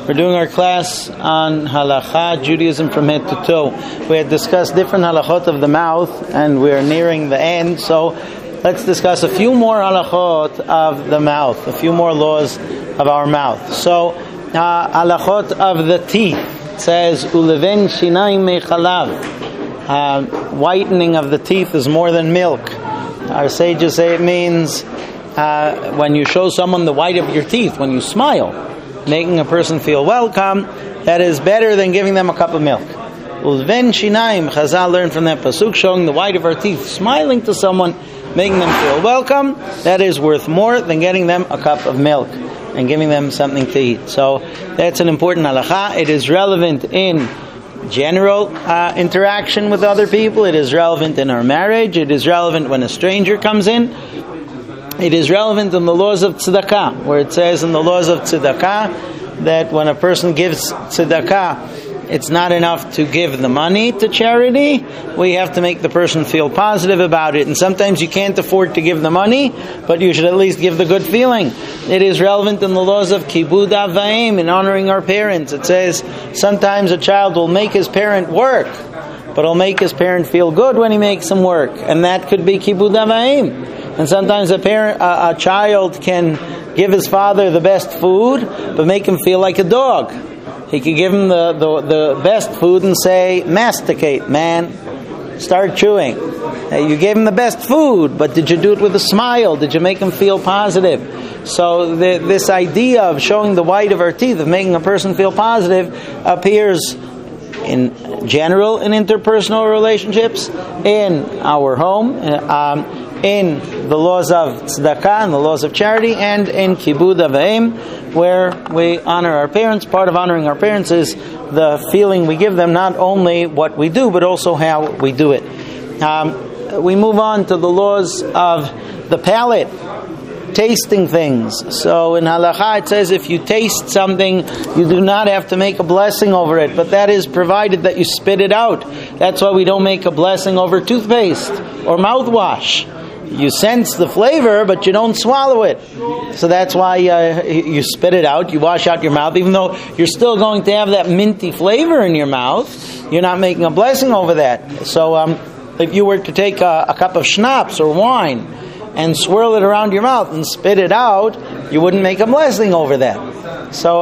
We're doing our class on halakha, Judaism from head to toe. We had discussed different halachot of the mouth, and we're nearing the end, so let's discuss a few more halachot of the mouth, a few more laws of our mouth. So, halachot of the teeth. It says, Uleven shinayim mechalav. Whitening of the teeth is more than milk. Our sages say it means when you show someone the white of your teeth, when you smile, making a person feel welcome, that is better than giving them a cup of milk. Ulven shinaim, Chazal learned from that pasuk, showing the white of our teeth, smiling to someone, making them feel welcome, that is worth more than getting them a cup of milk and giving them something to eat. So that's an important halakha. It is relevant in general interaction with other people. It is relevant in our marriage. It is relevant when a stranger comes in. It is relevant in the laws of tzedakah, where it says in the laws of tzedakah that when a person gives tzedakah, it's not enough to give the money to charity. We have to make the person feel positive about it. And sometimes you can't afford to give the money, but you should at least give the good feeling. It is relevant in the laws of kibud avayim, in honoring our parents. It says sometimes a child will make his parent work, but he'll make his parent feel good when he makes him work. And that could be kibud avayim. And sometimes a child can give his father the best food, but make him feel like a dog. He could give him the best food and say, masticate, man. Start chewing. You gave him the best food, but did you do it with a smile? Did you make him feel positive? So this idea of showing the white of our teeth, of making a person feel positive, appears in general in interpersonal relationships, in our home, in the laws of tzedakah and the laws of charity, and in kibud avayim, where we honor our parents. Part of honoring our parents is the feeling we give them, not only what we do, but also how we do it. We move on to the laws of the palate, tasting things. So in halakha it says if you taste something, you do not have to make a blessing over it, but that is provided that you spit it out. That's why we don't make a blessing over toothpaste or mouthwash. You sense the flavor, but you don't swallow it. So that's why you spit it out, you wash out your mouth, even though you're still going to have that minty flavor in your mouth. You're not making a blessing over that. So if you were to take a cup of schnapps or wine and swirl it around your mouth and spit it out, you wouldn't make a blessing over that. So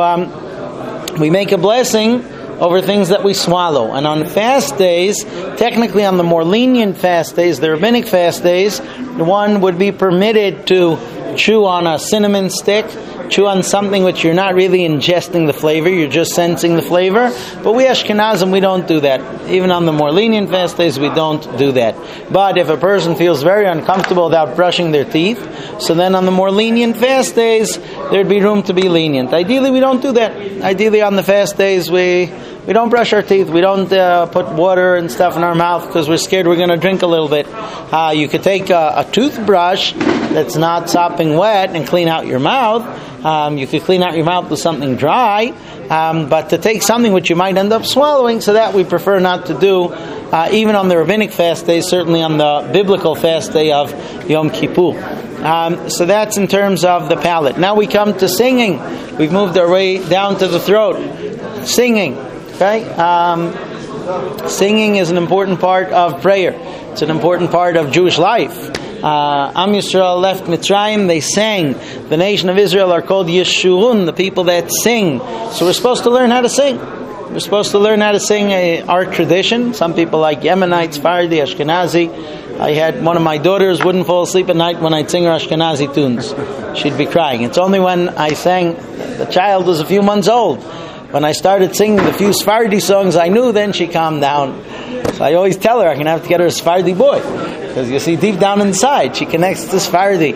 we make a blessing over things that we swallow. And on fast days, technically on the more lenient fast days, the rabbinic fast days, one would be permitted to chew on a cinnamon stick, chew on something which you're not really ingesting the flavor, you're just sensing the flavor. But we Ashkenazim, we don't do that. Even on the more lenient fast days, we don't do that. But if a person feels very uncomfortable without brushing their teeth, so then on the more lenient fast days, there'd be room to be lenient. Ideally, we don't do that. Ideally, on the fast days, we don't brush our teeth. We don't put water and stuff in our mouth because we're scared we're going to drink a little bit. You could take a toothbrush that's not sopping wet and clean out your mouth. You could clean out your mouth with something dry. But to take something which you might end up swallowing, so that we prefer not to do, even on the rabbinic fast day, certainly on the biblical fast day of Yom Kippur. So that's in terms of the palate. Now we come to singing. We've moved our way down to the throat. Singing. Okay? Singing is an important part of prayer. It's an important part of Jewish life. Am Yisrael left Mitzrayim, they sang. The nation of Israel are called Yeshurun, the people that sing. So we're supposed to learn how to sing. We're supposed to learn how to sing our tradition. Some people like Yemenites, Sephardi, Ashkenazi. I had one of my daughters wouldn't fall asleep at night when I'd sing her Ashkenazi tunes. She'd be crying. It's only when I sang, the child was a few months old. When I started singing the few Sephardi songs I knew, then she calmed down. So I always tell her I'm going to have to get her a Sephardi boy. Because you see, deep down inside, she connects to Sephardi.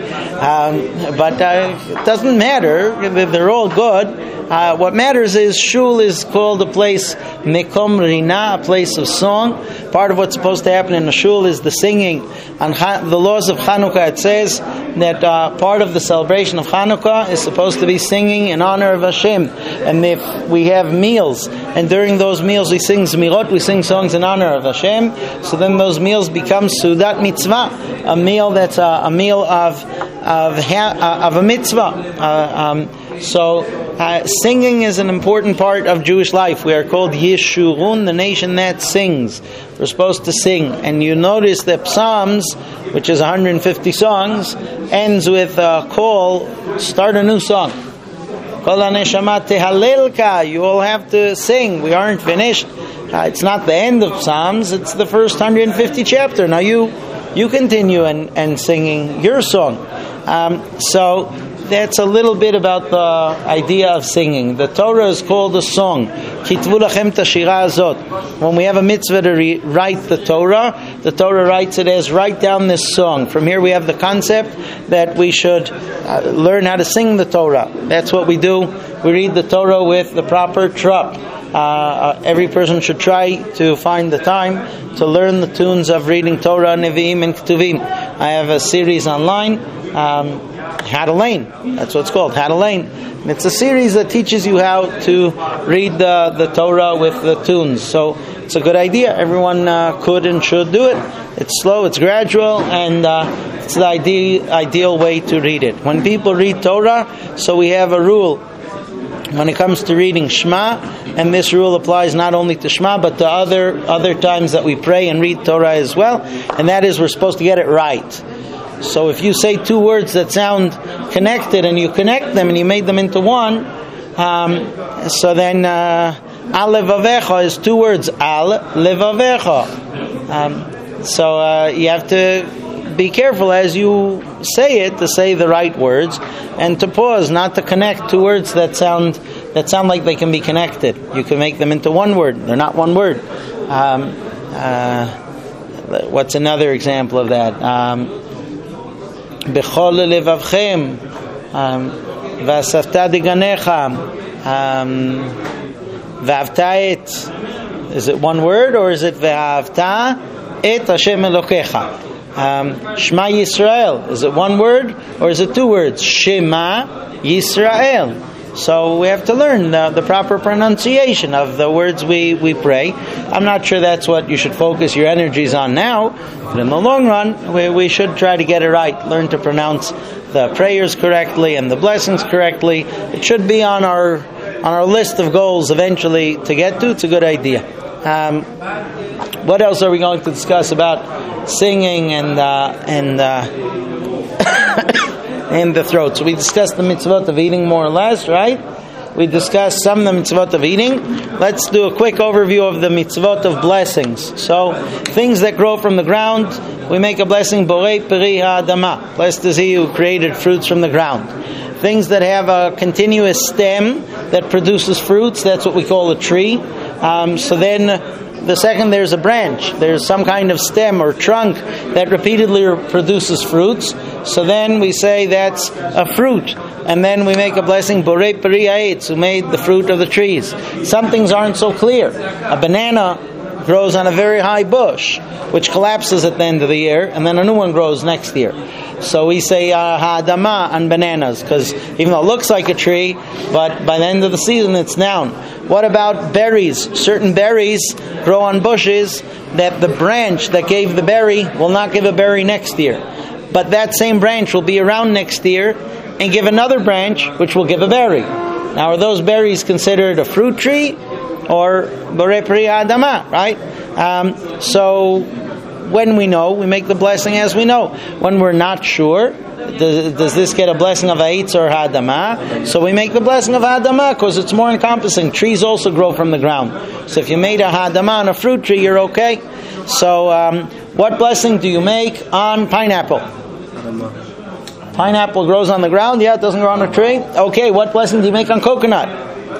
But it doesn't matter. They're all good. What matters is shul is called a place, Mekom Rina, a place of song. Part of what's supposed to happen in the shul is the singing. On the laws of Chanukah, it says that part of the celebration of Chanukah is supposed to be singing in honor of Hashem. And if we have meals, and during those meals we sing Zmirot, we sing songs in honor of Hashem, so then those meals become Sudat mitzvah, a meal that's a meal of a mitzvah. So singing is an important part of Jewish life. We are called Yeshurun, the nation that sings. We're supposed to sing. And you notice that Psalms, which is 150 songs, ends with a call, start a new song. Kol haneshama tehalelka, you all have to sing. We aren't finished. It's not the end of Psalms, it's the first 150 chapter. Now you continue and singing your song. So that's a little bit about the idea of singing. The Torah is called a song. Kitvu lachem tashira azot. When we have a mitzvah to write the Torah writes it as write down this song. From here we have the concept that we should learn how to sing the Torah. That's what we do. We read the Torah with the proper trup. Every person should try to find the time to learn the tunes of reading Torah, Nevi'im, and Ketuvim. I have a series online, Had a Lane. That's what it's called, Had a Lane. And it's a series that teaches you how to read the Torah with the tunes. So it's a good idea. Everyone could and should do it. It's slow, it's gradual, and it's the ideal way to read it. When people read Torah, so we have a rule. When it comes to reading Shema, and this rule applies not only to Shema, but to other times that we pray and read Torah as well, and that is we're supposed to get it right. So if you say two words that sound connected, and you connect them, and you made them into one, so then Al Levavecha is two words, Al Levavecha. So you have to be careful as you say it to say the right words, and to pause, not to connect two words that sound like they can be connected. You can make them into one word. They're not one word. What's another example of that? Bechol levavchem, v'asafta diganecha, v'avta et. Is it one word, or is it v'avta et Hashem Elokecha? Shema Yisrael, is it one word or is it two words? Shema Yisrael. So we have to learn the proper pronunciation of the words we pray. I'm not sure that's what you should focus your energies on now, but in the long run, we should try to get it right. Learn to pronounce the prayers correctly and the blessings correctly. It should be on our list of goals eventually to get to. It's a good idea. What else are we going to discuss about singing and the throat? So we discussed the mitzvot of eating more or less, right? We discussed some of the mitzvot of eating. Let's do a quick overview of the mitzvot of blessings. So things that grow from the ground, we make a blessing, Borei Peri Ha'adama. Blessed is he who created fruits from the ground. Things that have a continuous stem that produces fruits, that's what we call a tree. So then the second there's a branch, there's some kind of stem or trunk that repeatedly produces fruits. So then we say that's a fruit. And then we make a blessing, Borei Peri Ha'etz, who made the fruit of the trees. Some things aren't so clear. A banana grows on a very high bush, which collapses at the end of the year, and then a new one grows next year. So we say ha'adama on bananas, because even though it looks like a tree, but by the end of the season it's down. What about berries? Certain berries grow on bushes that the branch that gave the berry will not give a berry next year. But that same branch will be around next year and give another branch which will give a berry. Now, are those berries considered a fruit tree or Borei Peri Ha'adama, right? So when we know, we make the blessing as we know. When we're not sure, does this get a blessing of Ha'etz or Ha'adama? So we make the blessing of Ha'adama because it's more encompassing. Trees also grow from the ground. So if you made a Ha'adama on a fruit tree, you're okay. So what blessing do you make on pineapple? Pineapple grows on the ground? Yeah, it doesn't grow on a tree? Okay, what blessing do you make on coconut?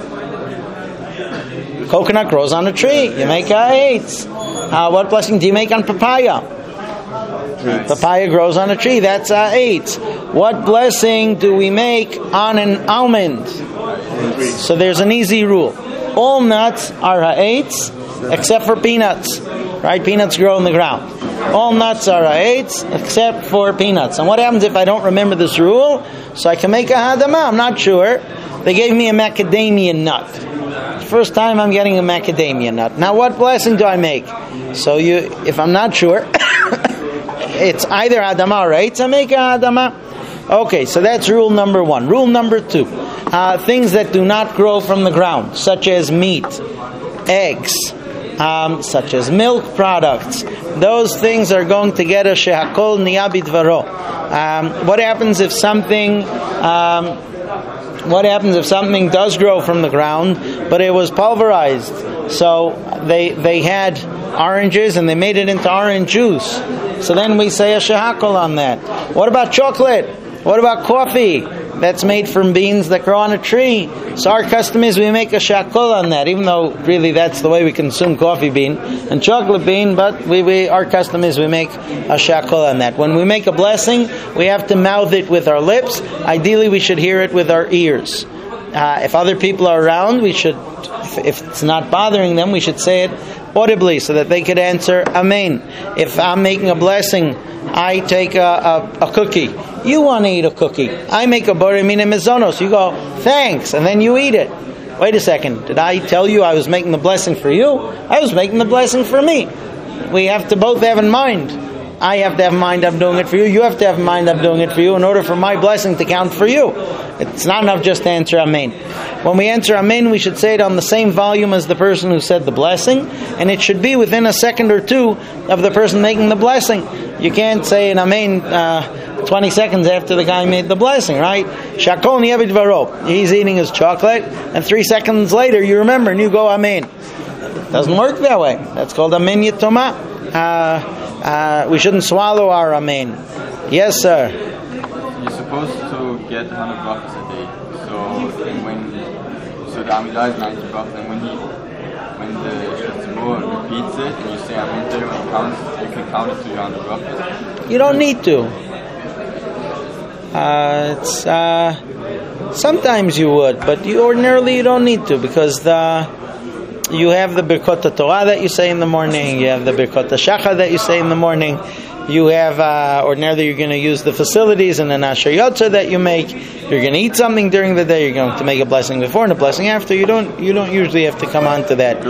Coconut grows on a tree. You make Ha'etz. What blessing do you make on papaya? Papaya grows on a tree. That's Ha'etz. What blessing do we make on an almond? So there's an easy rule. All nuts are Ha'etz except for peanuts. Right? Peanuts grow in the ground. All nuts are Ha'etz except for peanuts. And what happens if I don't remember this rule? So I can make a Ha'adama. I'm not sure. They gave me a macadamia nut. First time I'm getting a macadamia nut. Now what blessing do I make? So if I'm not sure, it's either Adama or Eitz Hameka Adama. Okay, so that's rule number 1. Rule number 2, things that do not grow from the ground, such as meat, eggs, such as milk products. Those things are going to get a shehakol niya bidvaro. What happens if something does grow from the ground, but it was pulverized? So they had oranges and they made it into orange juice. So then we say a shehakol on that. What about chocolate? What about coffee that's made from beans that grow on a tree? So our custom is we make a shakol on that, even though really that's the way we consume coffee bean and chocolate bean, but our custom is we make a shakol on that. When we make a blessing, we have to mouth it with our lips. Ideally, we should hear it with our ears. If other people are around, we should, if it's not bothering them, we should say it audibly so that they could answer Amen. If I'm making a blessing, I take a cookie. You want to eat a cookie. I make a borei mina mezonos. You go, thanks, and then you eat it. Wait a second. Did I tell you I was making the blessing for you? I was making the blessing for me. We have to both have in mind. I have to have in mind I'm doing it for you. You have to have in mind I'm doing it for you in order for my blessing to count for you. It's not enough just to answer Amen. When we answer Amen, we should say it on the same volume as the person who said the blessing, and it should be within a second or two of the person making the blessing. You can't say an Amen 20 seconds after the guy made the blessing, right? Shakol niya bidvaro. He's eating his chocolate, and 3 seconds later you remember and you go Amen. It doesn't work that way. That's called Amen Yitoma. We shouldn't swallow our Amen. Yes, sir. You're supposed to get 100 brachas a day. So the Amidah is 90 brachas, and when the Shetzimur repeats it and you say Amen there, when it counts, you can count it to your 100 brachas. You don't need to. Sometimes you would, but ordinarily you don't need to, because you have the Birkot Torah that you say in the morning, you have the Birkot Shachar that you say in the morning, you have, ordinarily you're going to use the facilities and the Asher Yotzer that you make, you're going to eat something during the day, you're going to make a blessing before and a blessing after, you don't usually have to come on to that.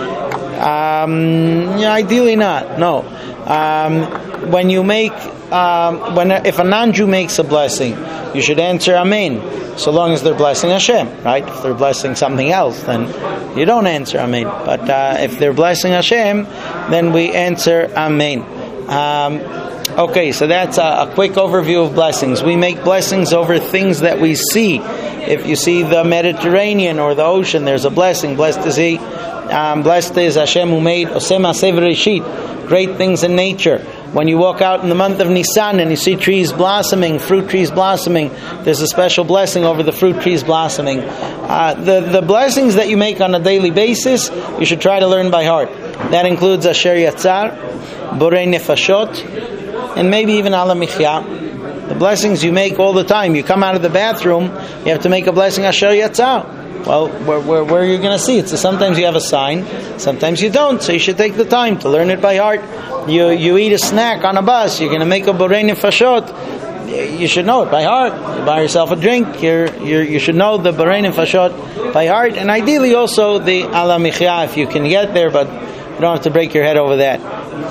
Ideally not, no. When you make, if a non-Jew makes a blessing, you should answer Amen, so long as they're blessing Hashem, right? If they're blessing something else, then you don't answer Amen. But if they're blessing Hashem, then we answer Amen. Okay, so that's a quick overview of blessings. We make blessings over things that we see. If you see the Mediterranean or the ocean, there's a blessing. Blessed is He. Blessed is Hashem who made Oseh Ma'aseh V'Reshit, great things in nature. When you walk out in the month of Nisan and you see trees blossoming, fruit trees blossoming, there's a special blessing over the fruit trees blossoming. The blessings that you make on a daily basis, you should try to learn by heart. That includes Asher Yatzar, Borei Nefashot, and maybe even Ala Michya. The blessings you make all the time. You come out of the bathroom, you have to make a blessing Asher Yatzar. Well, where are you going to see it? So sometimes you have a sign, sometimes you don't. So you should take the time to learn it by heart. You eat a snack on a bus, you're going to make a Borei Nefashot. You should know it by heart. You buy yourself a drink, you should know the Borei Nefashot by heart. And ideally also the Ala Michya if you can get there, but you don't have to break your head over that.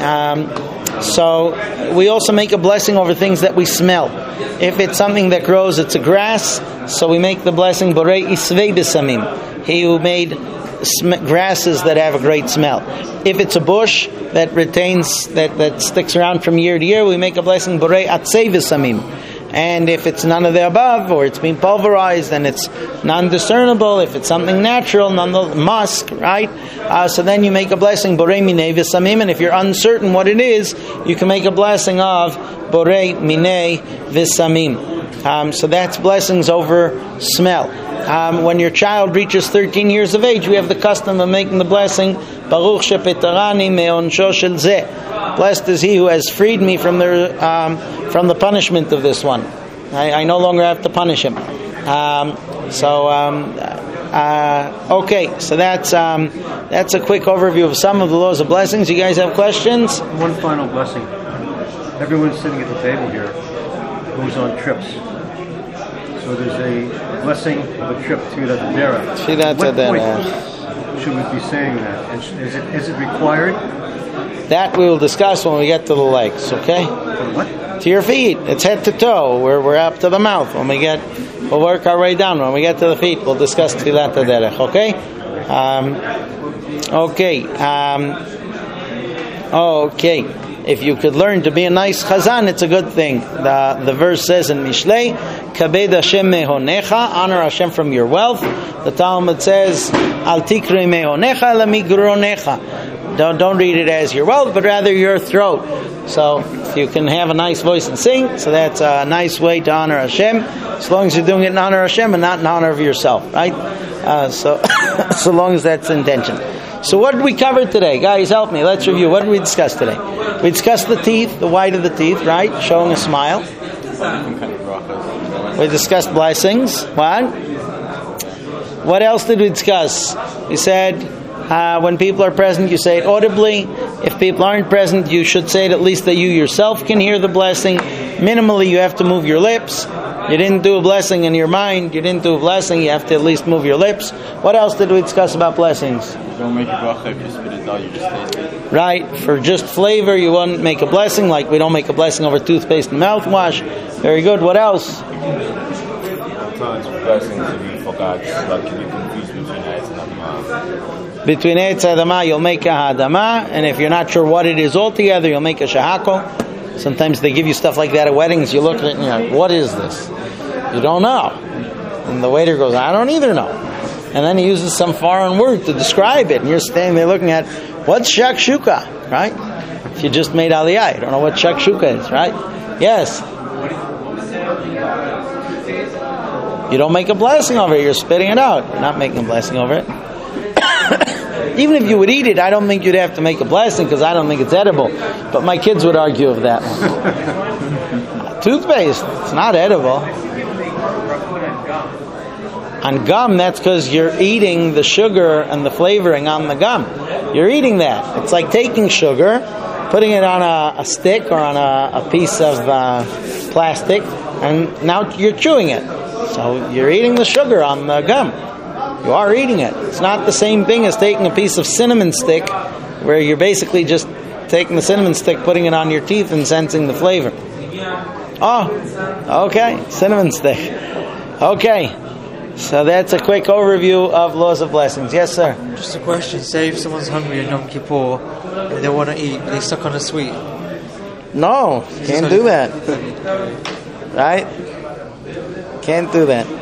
So we also make a blessing over things that we smell. If it's something that grows, it's a grass, so we make the blessing Borei Isvei B'Samim, He who made grasses that have a great smell. If it's a bush that retains, that sticks around from year to year, we make a blessing Borei Atzei V'Samim. And if it's none of the above, or it's been pulverized and it's non-discernible, if it's something natural, musk, right? So then you make a blessing Borei Minei V'Samim, and if you're uncertain what it is, you can make a blessing of Borei Minei V'Samim. So that's blessings over smell. When your child reaches 13 years of age, we have the custom of making the blessing Baruch shepetarani me'onsho shel zeh. Blessed is He who has freed me from the punishment of this one. I no longer have to punish him. Okay, so that's a quick overview of some of the laws of blessings. You guys have questions? One final blessing. Everyone sitting at the table here goes on trips. So there's a blessing of a trip to the Dera. At what point should we be saying that? And is it required? That we will discuss when we get to the legs, okay? What? to your feet. It's head to toe. We're up to the mouth. We'll work our way down. When we get to the feet, we'll discuss Tfilat HaDerech. Okay. If you could learn to be a nice chazan, it's a good thing. The verse says in Mishlei, Kabed Hashem mehonecha, honor Hashem from your wealth. The Talmud says, Al tikri mehonecha lamigronecha. Don't read it as your wealth, but rather your throat. So if you can have a nice voice and sing, so that's a nice way to honor Hashem, as long as you're doing it in honor of Hashem and not in honor of yourself, right? So long as that's the intention. So what did we cover today? Guys, help me. Let's review. What did we discuss today? We discussed the teeth, the white of the teeth, right? Showing a smile. We discussed blessings. What else did we discuss? We said when people are present, you say it audibly. If people aren't present, you should say it at least that you yourself can hear the blessing. Minimally, you have to move your lips. You didn't do a blessing in your mind. You didn't do a blessing. You have to at least move your lips. What else did we discuss about blessings? You don't make a bracha if you spit it out, you just taste it. Right. For just flavor, you wouldn't make a blessing, like we don't make a blessing over toothpaste and mouthwash. Very good. What else? Sometimes blessings if you forgot, like if you confuse between Eitz and Adama. Between Eitz and Adama, you'll make a Hadama, and if you're not sure what it is altogether, you'll make a Shahako. Sometimes they give you stuff like that at weddings. You look at it and you're like, what is this? You don't know. And the waiter goes, I don't either know. And then he uses some foreign word to describe it. And you're standing there looking at, what's shakshuka, right? If you just made aliyah, you don't know what shakshuka is, right? Yes. You don't make a blessing over it. You're spitting it out. You're not making a blessing over it. Even if you would eat it, I don't think you'd have to make a blessing because I don't think it's edible. But my kids would argue of that one. Toothpaste, it's not edible. On gum, that's because you're eating the sugar and the flavoring on the gum. You're eating that. It's like taking sugar, putting it on a stick or on a piece of plastic, and now you're chewing it. So you're eating the sugar on the gum. You are eating it. It's not the same thing as taking a piece of cinnamon stick, where you're basically just taking the cinnamon stick, putting it on your teeth, and sensing the flavor. Oh, okay. Cinnamon stick. Okay. So that's a quick overview of laws of blessings. Yes, sir? Just a question. Say if someone's hungry on Yom Kippur and they want to eat, they stuck on a sweet. No, can't do that. Right? Can't do that.